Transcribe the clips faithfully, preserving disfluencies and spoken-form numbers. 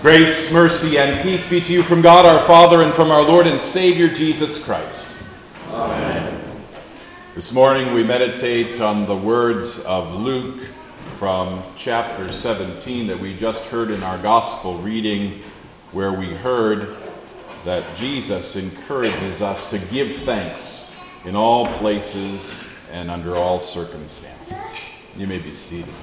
Grace, mercy, and peace be to you from God our Father and from our Lord and Savior Jesus Christ. Amen. This morning we meditate on the words of Luke from chapter seventeen that we just heard in our gospel reading, where we heard that Jesus encourages us to give thanks in all places and under all circumstances. You may be seated.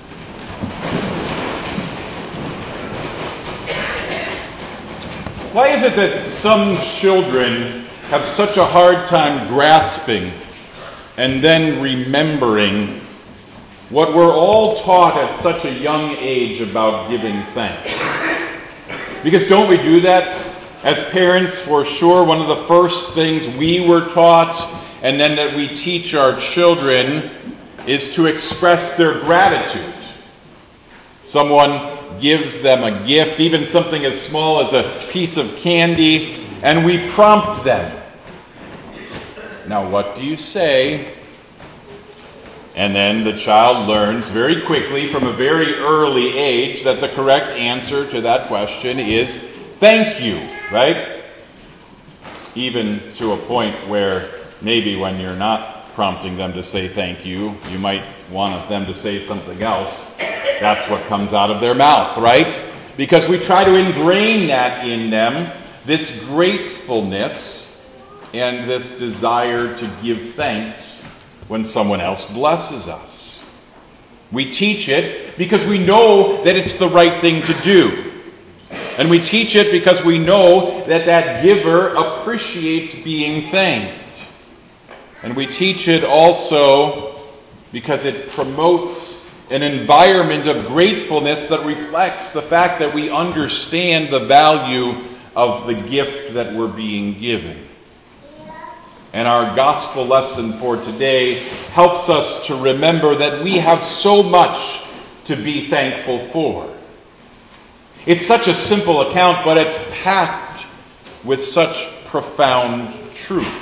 Why is it that some children have such a hard time grasping and then remembering what we're all taught at such a young age about giving thanks? Because don't we do that as parents? For sure, one of the first things we were taught and then that we teach our children is to express their gratitude. Someone gives them a gift, even something as small as a piece of candy, and we prompt them. Now, what do you say? And then the child learns very quickly from a very early age that the correct answer to that question is thank you, right? Even to a point where maybe when you're not prompting them to say thank you, you might want them to say something else. That's what comes out of their mouth, right? Because we try to ingrain that in them, this gratefulness and this desire to give thanks when someone else blesses us. We teach it because we know that it's the right thing to do. And we teach it because we know that that giver appreciates being thanked. And we teach it also because it promotes an environment of gratefulness that reflects the fact that we understand the value of the gift that we're being given. And our gospel lesson for today helps us to remember that we have so much to be thankful for. It's such a simple account, but it's packed with such profound truth.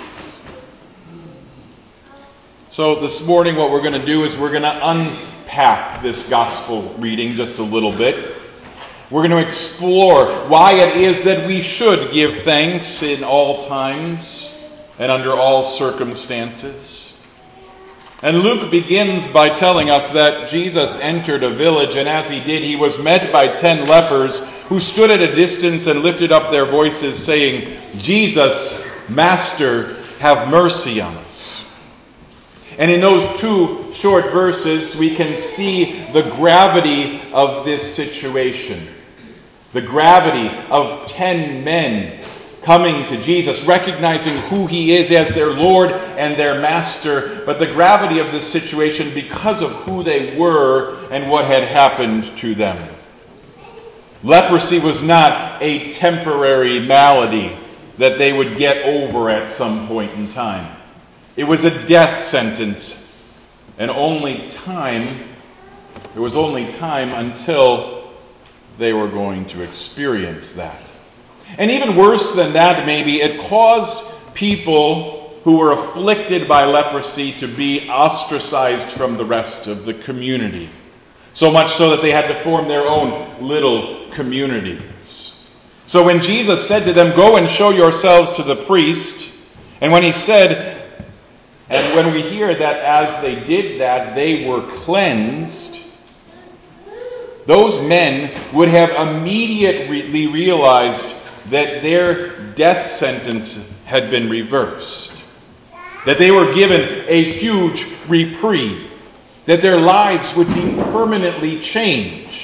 So this morning what we're going to do is we're going to unpack this gospel reading just a little bit. We're going to explore why it is that we should give thanks in all times and under all circumstances. And Luke begins by telling us that Jesus entered a village, and as he did, he was met by ten lepers who stood at a distance and lifted up their voices, saying, "Jesus, Master, have mercy on us." And in those two short verses, we can see the gravity of this situation. The gravity of ten men coming to Jesus, recognizing who he is as their Lord and their Master, but the gravity of this situation because of who they were and what had happened to them. Leprosy was not a temporary malady that they would get over at some point in time. It was a death sentence, and only time, there was only time until they were going to experience that. And even worse than that, maybe, it caused people who were afflicted by leprosy to be ostracized from the rest of the community. So much so that they had to form their own little communities. So when Jesus said to them, "Go and show yourselves to the priest," and when he said, and when we hear that as they did that, they were cleansed, those men would have immediately realized that their death sentence had been reversed, that they were given a huge reprieve, that their lives would be permanently changed.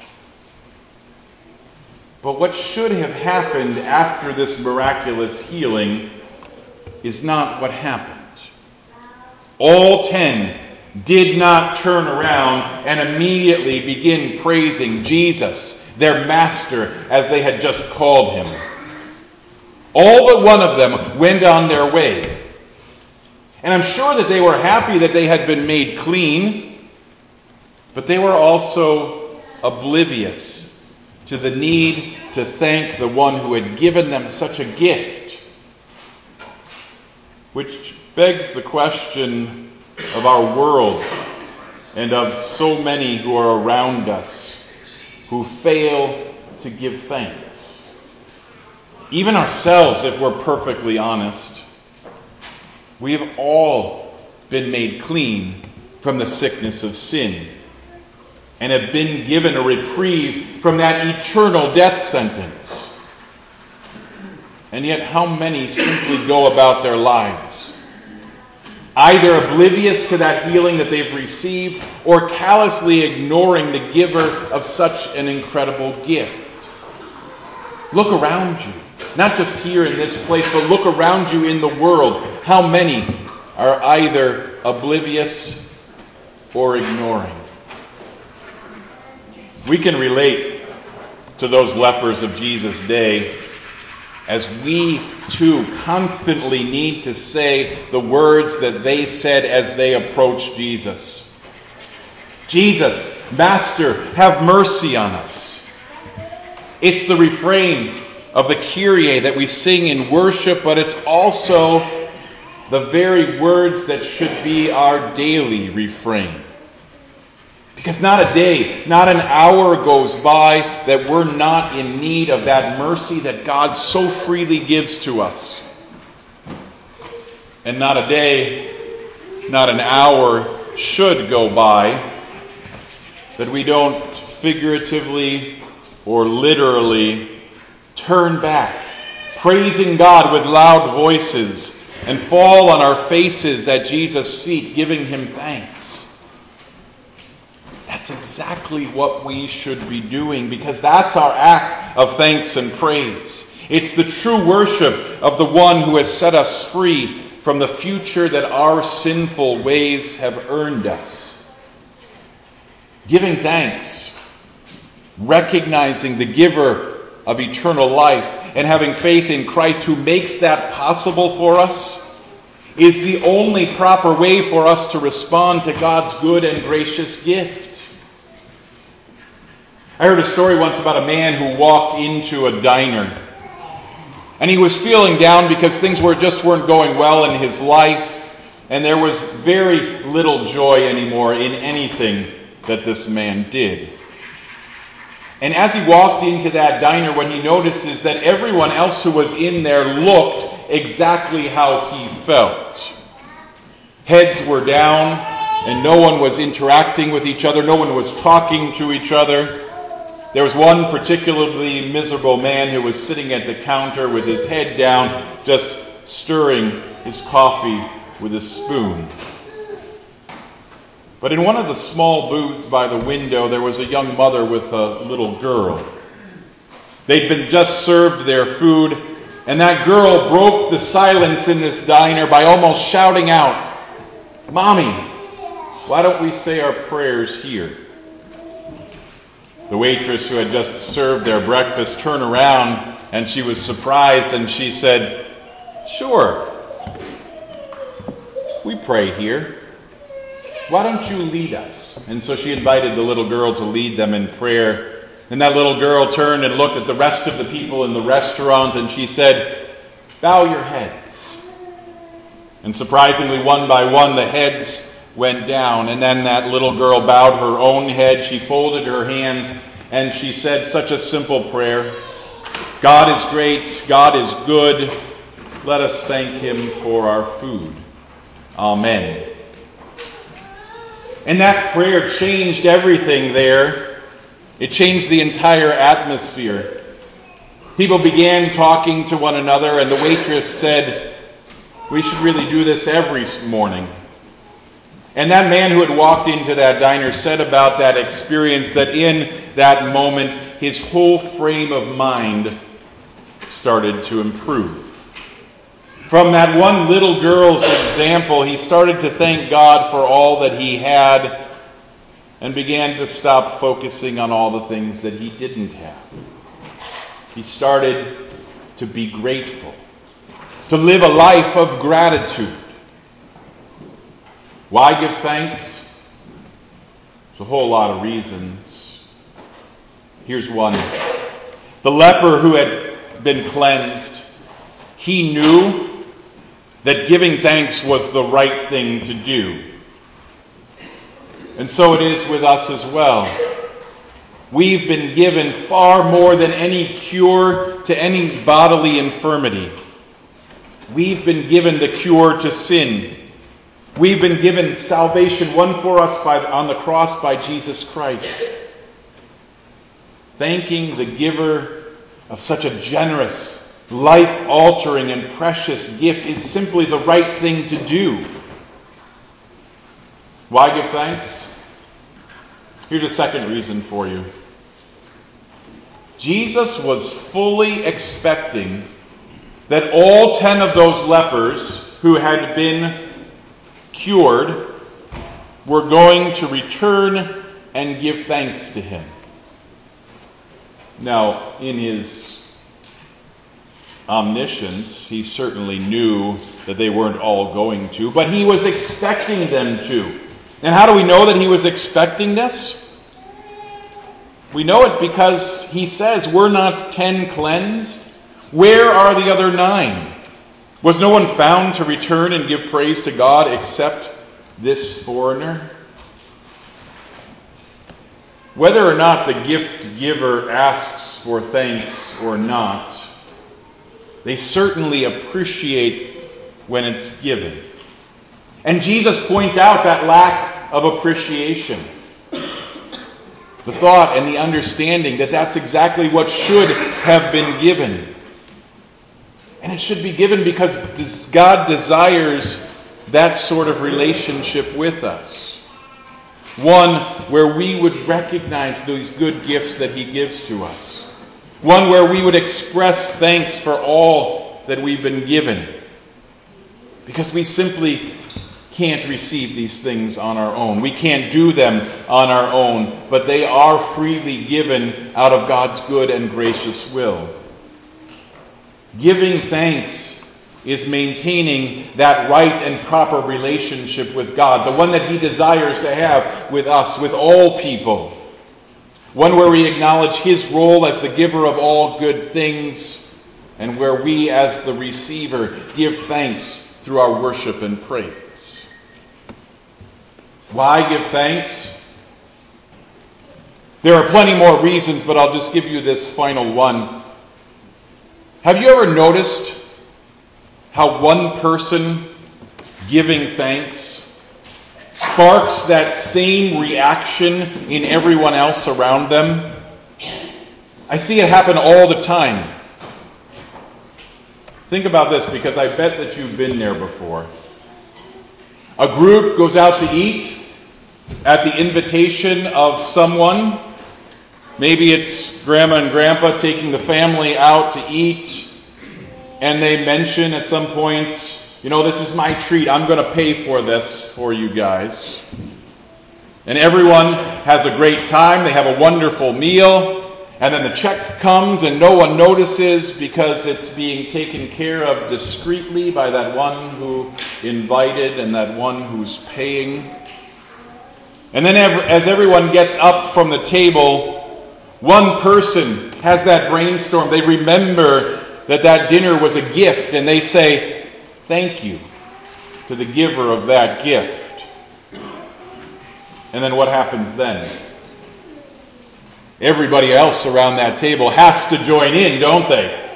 But what should have happened after this miraculous healing is not what happened. All ten did not turn around and immediately begin praising Jesus, their Master, as they had just called him. All but one of them went on their way. And I'm sure that they were happy that they had been made clean, but they were also oblivious to the need to thank the one who had given them such a gift. Which begs the question of our world and of so many who are around us, who fail to give thanks. Even ourselves, if we're perfectly honest, we have all been made clean from the sickness of sin and have been given a reprieve from that eternal death sentence. And yet how many simply go about their lives, either oblivious to that healing that they've received or callously ignoring the giver of such an incredible gift. Look around you, not just here in this place, but look around you in the world. How many are either oblivious or ignoring? We can relate to those lepers of Jesus' day, as we too constantly need to say the words that they said as they approached Jesus. Jesus, Master, have mercy on us. It's the refrain of the Kyrie that we sing in worship, but it's also the very words that should be our daily refrain. Because not a day, not an hour goes by that we're not in need of that mercy that God so freely gives to us. And not a day, not an hour should go by that we don't figuratively or literally turn back, praising God with loud voices, and fall on our faces at Jesus' feet, giving him thanks. That's exactly what we should be doing, because that's our act of thanks and praise. It's the true worship of the one who has set us free from the future that our sinful ways have earned us. Giving thanks, recognizing the giver of eternal life, and having faith in Christ who makes that possible for us, is the only proper way for us to respond to God's good and gracious gift. I heard a story once about a man who walked into a diner. And he was feeling down because things were just weren't going well in his life. And there was very little joy anymore in anything that this man did. And as he walked into that diner, what he noticed is that everyone else who was in there looked exactly how he felt. Heads were down, and no one was interacting with each other. No one was talking to each other. There was one particularly miserable man who was sitting at the counter with his head down, just stirring his coffee with a spoon. But in one of the small booths by the window, there was a young mother with a little girl. They'd been just served their food, and that girl broke the silence in this diner by almost shouting out, "Mommy, why don't we say our prayers here?" The waitress who had just served their breakfast turned around, and she was surprised, and she said, "Sure, we pray here. Why don't you lead us?" And so she invited the little girl to lead them in prayer. And that little girl turned and looked at the rest of the people in the restaurant, and she said, "Bow your heads." And surprisingly, one by one, the heads went down. And then that little girl bowed her own head. She folded her hands, and she said such a simple prayer: "God is great, God is good. Let us thank him for our food. Amen." And that prayer changed everything there. It changed the entire atmosphere. People began talking to one another, and the waitress said, "We should really do this every morning." And that man who had walked into that diner said about that experience that in that moment, his whole frame of mind started to improve. From that one little girl's example, he started to thank God for all that he had and began to stop focusing on all the things that he didn't have. He started to be grateful, to live a life of gratitude. Why give thanks? There's a whole lot of reasons. Here's one. The leper who had been cleansed, he knew that giving thanks was the right thing to do. And so it is with us as well. We've been given far more than any cure to any bodily infirmity. We've been given the cure to sin. We've been given salvation won for us by, on the cross by Jesus Christ. Thanking the giver of such a generous, life-altering, and precious gift is simply the right thing to do. Why give thanks? Here's a second reason for you. Jesus was fully expecting that all ten of those lepers who had been cured were going to return and give thanks to him. Now, in his omniscience, he certainly knew that they weren't all going to, but he was expecting them to. And how do we know that he was expecting this? We know it because he says, "We're not ten cleansed? Where are the other nine? Was no one found to return and give praise to God except this foreigner?" Whether or not the gift giver asks for thanks or not, they certainly appreciate when it's given. And Jesus points out that lack of appreciation. The thought and the understanding that that's exactly what should have been given. And it should be given because God desires that sort of relationship with us. One where we would recognize those good gifts that he gives to us. One where we would express thanks for all that we've been given. Because we simply can't receive these things on our own. We can't do them on our own, but they are freely given out of God's good and gracious will. Giving thanks is maintaining that right and proper relationship with God, the one that he desires to have with us, with all people. One where we acknowledge his role as the giver of all good things, and where we as the receiver give thanks through our worship and praise. Why give thanks? There are plenty more reasons, but I'll just give you this final one. Have you ever noticed how one person giving thanks sparks that same reaction in everyone else around them? I see it happen all the time. Think about this, because I bet that you've been there before. A group goes out to eat at the invitation of someone. Maybe it's Grandma and Grandpa taking the family out to eat, and they mention at some point, you know, this is my treat. I'm going to pay for this for you guys. And everyone has a great time. They have a wonderful meal. And then the check comes and no one notices because it's being taken care of discreetly by that one who invited and that one who's paying. And then as everyone gets up from the table, one person has that brainstorm. They remember that that dinner was a gift, and they say, thank you to the giver of that gift. And then what happens then? Everybody else around that table has to join in, don't they?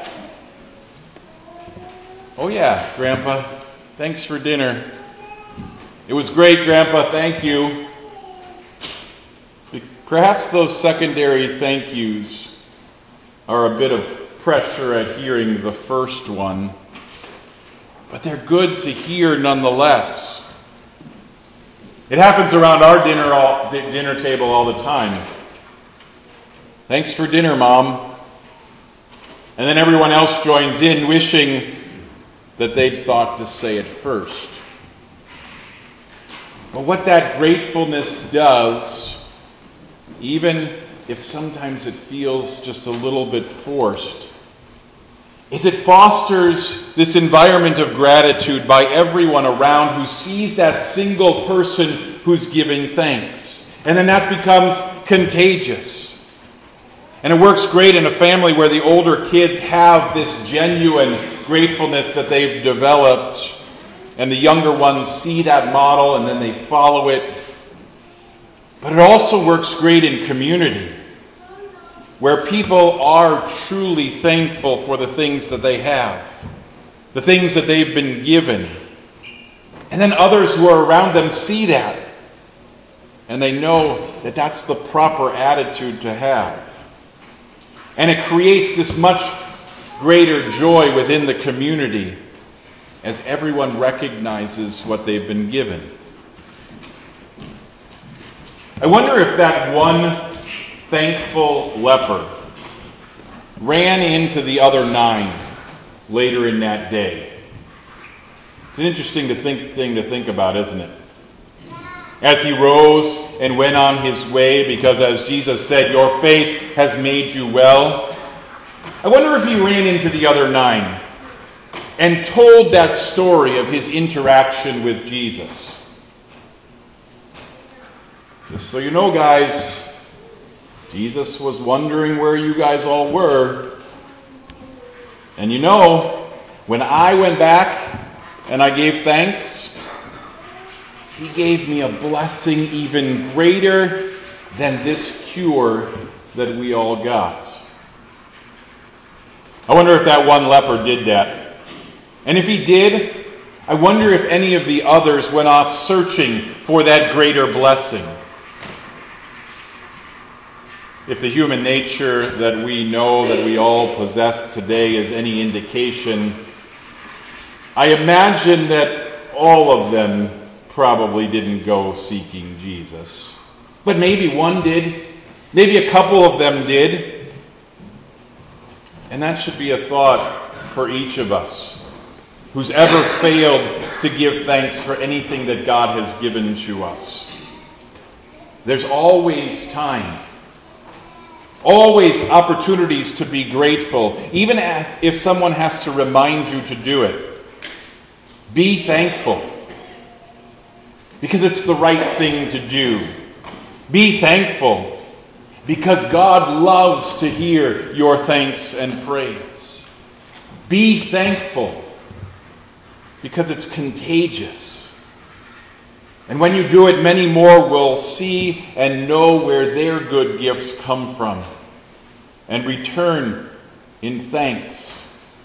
Oh yeah, Grandpa, thanks for dinner. It was great, Grandpa, thank you. Perhaps those secondary thank yous are a bit of pressure at hearing the first one, but they're good to hear nonetheless. It happens around our dinner all, dinner table all the time. Thanks for dinner, Mom. And then everyone else joins in, wishing that they'd thought to say it first. But what that gratefulness does, even if sometimes it feels just a little bit forced, is it fosters this environment of gratitude by everyone around who sees that single person who's giving thanks. And then that becomes contagious. And it works great in a family where the older kids have this genuine gratefulness that they've developed, and the younger ones see that model and then they follow it. But it also works great in community, where people are truly thankful for the things that they have, the things that they've been given. And then others who are around them see that, and they know that that's the proper attitude to have. And it creates this much greater joy within the community as everyone recognizes what they've been given. I wonder if that one thankful leper ran into the other nine later in that day. It's an interesting to think, thing to think about, isn't it? As he rose and went on his way, because as Jesus said, your faith has made you well. I wonder if he ran into the other nine and told that story of his interaction with Jesus. Just so you know, guys, Jesus was wondering where you guys all were. And you know, when I went back and I gave thanks, he gave me a blessing even greater than this cure that we all got. I wonder if that one leper did that. And if he did, I wonder if any of the others went off searching for that greater blessing. If the human nature that we know that we all possess today is any indication, I imagine that all of them probably didn't go seeking Jesus. But maybe one did. Maybe a couple of them did. And that should be a thought for each of us who's ever failed to give thanks for anything that God has given to us. There's always time. Always opportunities to be grateful, even if someone has to remind you to do it. Be thankful, because it's the right thing to do. Be thankful, because God loves to hear your thanks and praise. Be thankful, because it's contagious. And when you do it, many more will see and know where their good gifts come from and return in thanks.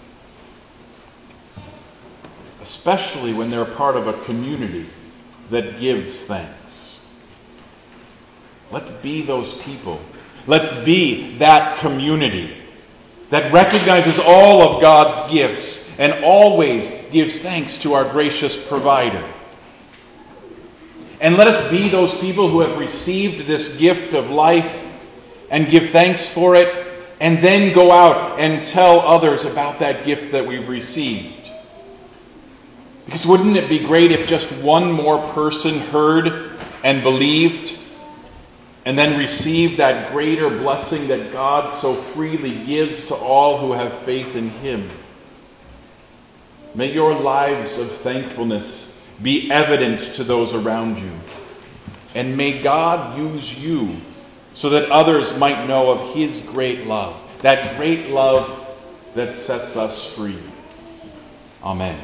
Especially when they're part of a community that gives thanks. Let's be those people. Let's be that community that recognizes all of God's gifts and always gives thanks to our gracious provider. And let us be those people who have received this gift of life and give thanks for it, and then go out and tell others about that gift that we've received. Because wouldn't it be great if just one more person heard and believed and then received that greater blessing that God so freely gives to all who have faith in Him? May your lives of thankfulness be evident to those around you. And may God use you so that others might know of His great love, that great love that sets us free. Amen.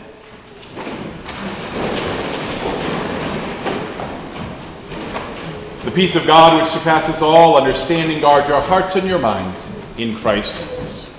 The peace of God, which surpasses all understanding, guard your hearts and your minds in Christ Jesus.